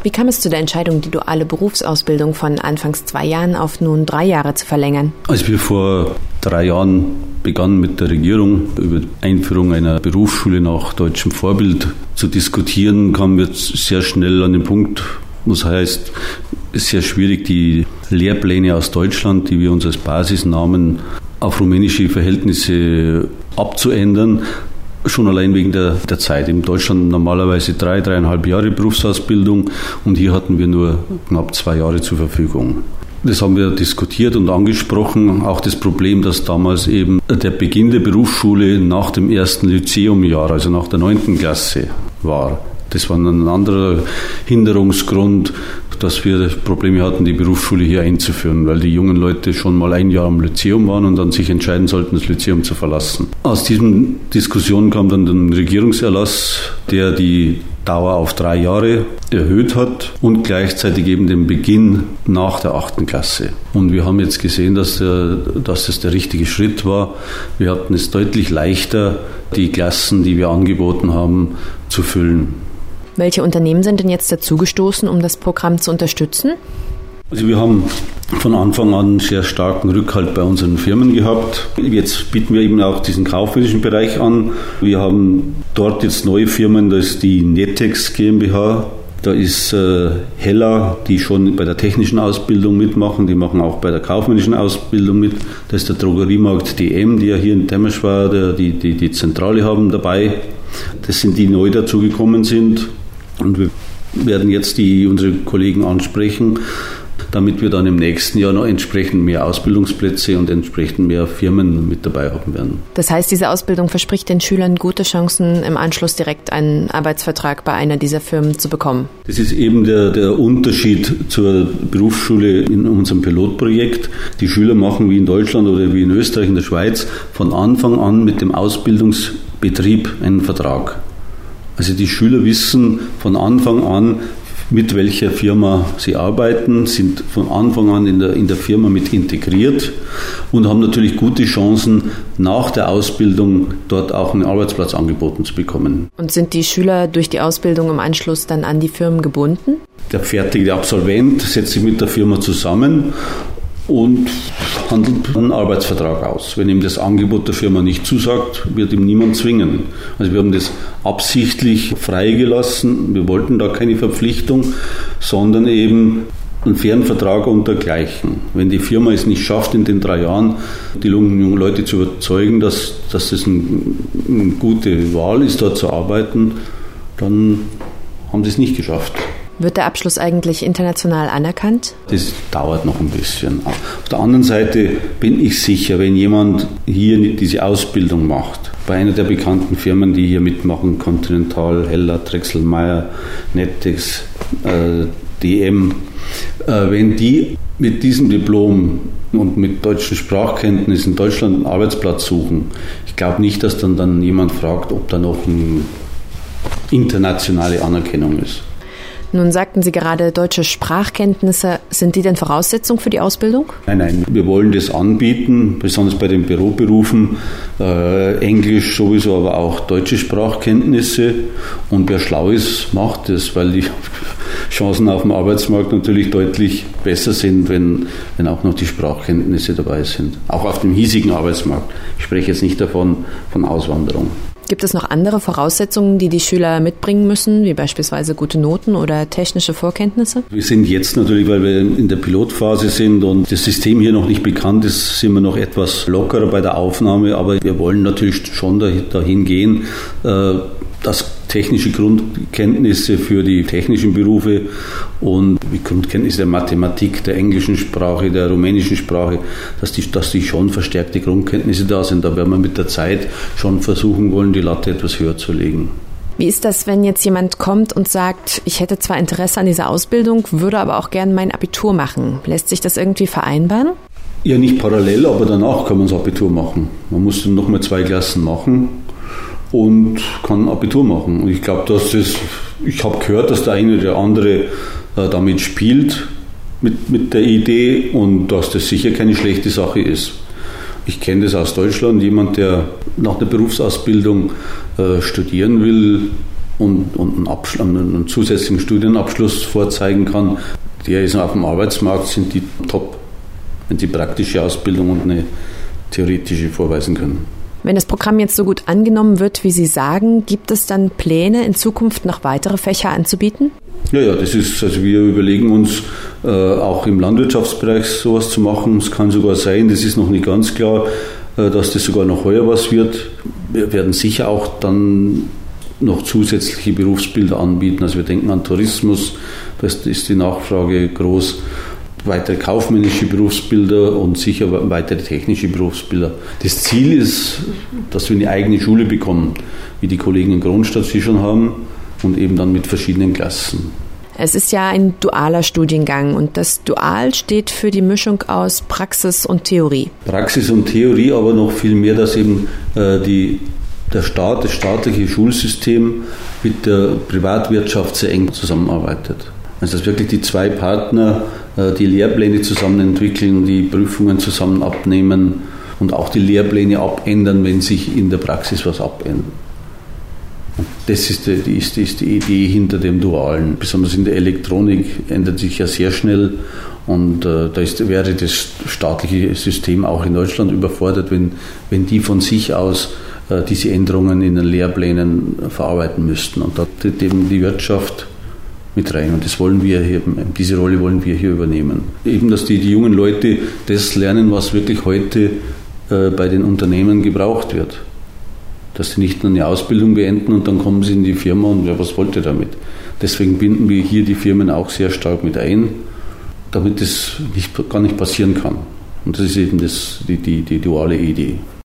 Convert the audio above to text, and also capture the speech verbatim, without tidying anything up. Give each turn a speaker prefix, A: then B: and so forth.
A: Wie kam es zu der Entscheidung, die duale Berufsausbildung von anfangs zwei Jahren auf nun drei Jahre zu verlängern?
B: Als wir vor drei Jahren begannen mit der Regierung über die Einführung einer Berufsschule nach deutschem Vorbild zu diskutieren, kamen wir sehr schnell an den Punkt, das heißt, es ist sehr schwierig, die Lehrpläne aus Deutschland, die wir uns als Basis nahmen, auf rumänische Verhältnisse abzuändern. Schon allein wegen der, der Zeit. In Deutschland normalerweise drei, dreieinhalb Jahre Berufsausbildung und hier hatten wir nur knapp zwei Jahre zur Verfügung. Das haben wir diskutiert und angesprochen. Auch das Problem, dass damals eben der Beginn der Berufsschule nach dem ersten Lyzeumjahr, also nach der neunten Klasse war. Das war ein anderer Hinderungsgrund, dass wir Probleme hatten, die Berufsschule hier einzuführen, weil die jungen Leute schon mal ein Jahr am Lyzeum waren und dann sich entscheiden sollten, das Lyzeum zu verlassen. Aus diesen Diskussionen kam dann ein Regierungserlass, der die Dauer auf drei Jahre erhöht hat und gleichzeitig eben den Beginn nach der achten Klasse. Und wir haben jetzt gesehen, dass, der, dass das der richtige Schritt war. Wir hatten es deutlich leichter, die Klassen, die wir angeboten haben, zu füllen.
A: Welche Unternehmen sind denn jetzt dazugestoßen, um das Programm zu unterstützen?
B: Also wir haben von Anfang an sehr starken Rückhalt bei unseren Firmen gehabt. Jetzt bieten wir eben auch diesen kaufmännischen Bereich an. Wir haben dort jetzt neue Firmen, das ist die Netex GmbH. Da ist äh, Hella, die schon bei der technischen Ausbildung mitmachen, die machen auch bei der kaufmännischen Ausbildung mit. Da ist der Drogeriemarkt D M, die ja hier in Temmerschwar die, die, die Zentrale haben dabei. Das sind die, die neu dazugekommen sind. Und wir werden jetzt die, unsere Kollegen ansprechen, damit wir dann im nächsten Jahr noch entsprechend mehr Ausbildungsplätze und entsprechend mehr Firmen mit dabei haben werden.
A: Das heißt, diese Ausbildung verspricht den Schülern gute Chancen, im Anschluss direkt einen Arbeitsvertrag bei einer dieser Firmen zu bekommen.
B: Das ist eben der, der Unterschied zur Berufsschule in unserem Pilotprojekt. Die Schüler machen wie in Deutschland oder wie in Österreich, in der Schweiz, von Anfang an mit dem Ausbildungsbetrieb einen Vertrag. Also die Schüler wissen von Anfang an, mit welcher Firma sie arbeiten, sind von Anfang an in der, in der Firma mit integriert und haben natürlich gute Chancen, nach der Ausbildung dort auch einen Arbeitsplatz angeboten zu bekommen.
A: Und sind die Schüler durch die Ausbildung im Anschluss dann an die Firmen gebunden?
B: Der fertige Absolvent setzt sich mit der Firma zusammen und handelt einen Arbeitsvertrag aus. Wenn ihm das Angebot der Firma nicht zusagt, wird ihm niemand zwingen. Also wir haben das absichtlich freigelassen. Wir wollten da keine Verpflichtung, sondern eben einen fairen Vertrag untergleichen. Wenn die Firma es nicht schafft, in den drei Jahren die jungen Leute zu überzeugen, dass, dass das ein, eine gute Wahl ist, dort zu arbeiten, dann haben sie es nicht geschafft.
A: Wird der Abschluss eigentlich international anerkannt?
B: Das dauert noch ein bisschen. Auf der anderen Seite bin ich sicher, wenn jemand hier diese Ausbildung macht, bei einer der bekannten Firmen, die hier mitmachen, Continental, Hella, Drechsel-Meyer, Netex, äh, D M, äh, wenn die mit diesem Diplom und mit deutschen Sprachkenntnissen in Deutschland einen Arbeitsplatz suchen, ich glaube nicht, dass dann, dann jemand fragt, ob da noch eine internationale Anerkennung ist.
A: Nun sagten Sie gerade, deutsche Sprachkenntnisse. Sind die denn Voraussetzung für die Ausbildung?
B: Nein, nein, wir wollen das anbieten, besonders bei den Büroberufen. Äh, Englisch sowieso, aber auch deutsche Sprachkenntnisse. Und wer schlau ist, macht das, weil die Chancen auf dem Arbeitsmarkt natürlich deutlich besser sind, wenn, wenn auch noch die Sprachkenntnisse dabei sind. Auch auf dem hiesigen Arbeitsmarkt. Ich spreche jetzt nicht davon von Auswanderung.
A: Gibt es noch andere Voraussetzungen, die die Schüler mitbringen müssen, wie beispielsweise gute Noten oder technische Vorkenntnisse?
B: Wir sind jetzt natürlich, weil wir in der Pilotphase sind und das System hier noch nicht bekannt ist, sind wir noch etwas lockerer bei der Aufnahme, aber wir wollen natürlich schon dahin gehen, dass technische Grundkenntnisse für die technischen Berufe und die Grundkenntnisse der Mathematik, der englischen Sprache, der rumänischen Sprache, dass die, dass die schon verstärkte Grundkenntnisse da sind. Da werden wir mit der Zeit schon versuchen wollen, die Latte etwas höher zu legen.
A: Wie ist das, wenn jetzt jemand kommt und sagt, ich hätte zwar Interesse an dieser Ausbildung, würde aber auch gerne mein Abitur machen? Lässt sich das irgendwie vereinbaren?
B: Ja, nicht parallel, aber danach kann man das Abitur machen. Man muss dann nochmal zwei Klassen machen und kann Abitur machen. Und ich glaube, dass das, ich habe gehört, dass der eine oder der andere äh, damit spielt, mit, mit der Idee und dass das sicher keine schlechte Sache ist. Ich kenne das aus Deutschland, jemand, der nach der Berufsausbildung äh, studieren will und, und einen, Abschluss, einen zusätzlichen Studienabschluss vorzeigen kann, der ist auf dem Arbeitsmarkt, sind die top, wenn sie praktische Ausbildung und eine theoretische vorweisen können.
A: Wenn das Programm jetzt so gut angenommen wird, wie Sie sagen, gibt es dann Pläne, in Zukunft noch weitere Fächer anzubieten?
B: Ja, ja, das ist, also wir überlegen uns äh, auch im Landwirtschaftsbereich sowas zu machen. Es kann sogar sein, das ist noch nicht ganz klar, äh, dass das sogar noch heuer was wird. Wir werden sicher auch dann noch zusätzliche Berufsbilder anbieten. Also wir denken an Tourismus, da ist die Nachfrage groß. Weitere kaufmännische Berufsbilder und sicher weitere technische Berufsbilder. Das Ziel ist, dass wir eine eigene Schule bekommen, wie die Kollegen in Kronstadt sie schon haben, und eben dann mit verschiedenen Klassen.
A: Es ist ja ein dualer Studiengang und das Dual steht für die Mischung aus Praxis und Theorie.
B: Praxis und Theorie, aber noch viel mehr, dass eben äh, die, der Staat, das staatliche Schulsystem mit der Privatwirtschaft sehr eng zusammenarbeitet. Also dass wirklich die zwei Partner äh, die Lehrpläne zusammen entwickeln, die Prüfungen zusammen abnehmen und auch die Lehrpläne abändern, wenn sich in der Praxis was abändert. Und das ist die, die, ist, ist die Idee hinter dem Dualen. Besonders in der Elektronik ändert sich ja sehr schnell und äh, da ist, wäre das staatliche System auch in Deutschland überfordert, wenn, wenn die von sich aus äh, diese Änderungen in den Lehrplänen verarbeiten müssten. Und da tritt eben die Wirtschaft mit rein. Und das wollen wir hier, diese Rolle wollen wir hier übernehmen. Eben, dass die, die jungen Leute das lernen, was wirklich heute äh, bei den Unternehmen gebraucht wird. Dass sie nicht nur eine Ausbildung beenden und dann kommen sie in die Firma und ja, was wollt ihr damit? Deswegen binden wir hier die Firmen auch sehr stark mit ein, damit das nicht, gar nicht passieren kann. Und das ist eben das, die, die, die duale Idee.